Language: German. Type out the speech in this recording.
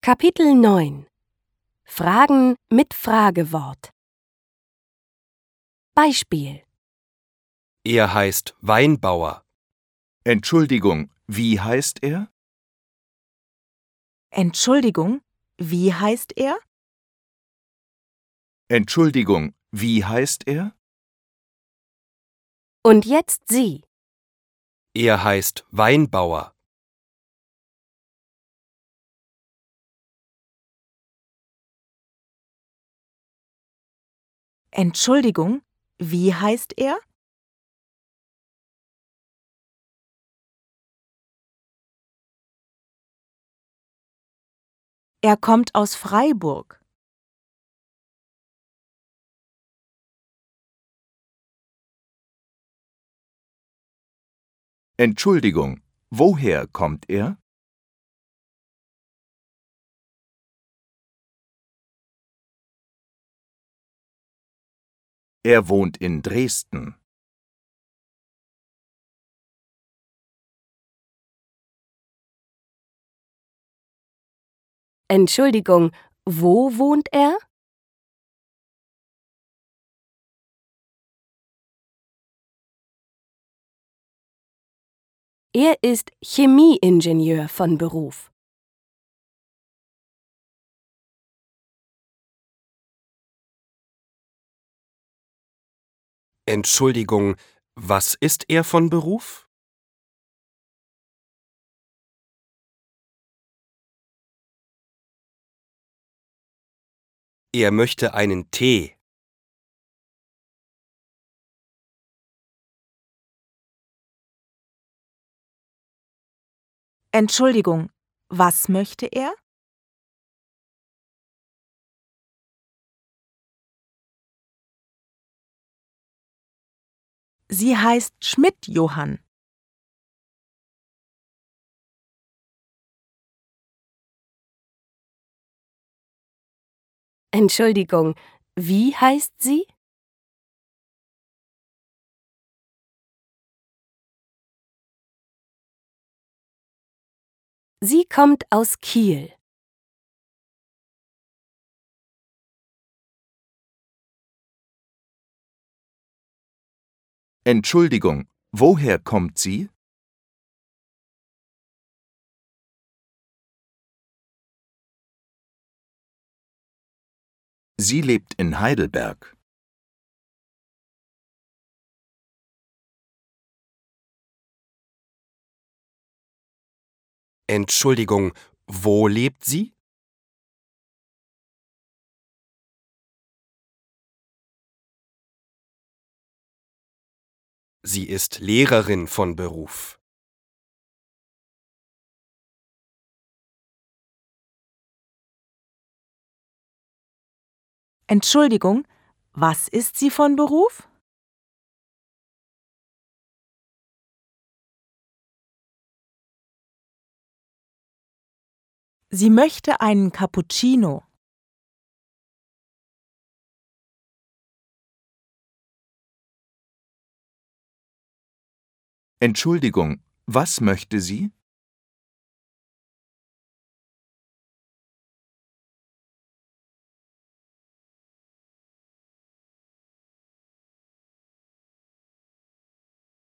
Kapitel 9 Fragen mit Fragewort. Beispiel: Er heißt Weinbauer. Entschuldigung, wie heißt er? Entschuldigung, wie heißt er? Entschuldigung, wie heißt er? Und jetzt Sie. Er heißt Weinbauer. Entschuldigung, wie heißt er? Er kommt aus Freiburg. Entschuldigung, woher kommt er? Er wohnt in Dresden. Entschuldigung, wo wohnt er? Er ist Chemieingenieur von Beruf. Entschuldigung, was ist er von Beruf? Er möchte einen Tee. Entschuldigung, was möchte er? Sie heißt Schmidt-Johann. Entschuldigung, wie heißt sie? Sie kommt aus Kiel. Entschuldigung, woher kommt sie? Sie lebt in Heidelberg. Entschuldigung, wo lebt sie? Sie ist Lehrerin von Beruf. Entschuldigung, was ist sie von Beruf? Sie möchte einen Cappuccino. Entschuldigung, was möchte sie?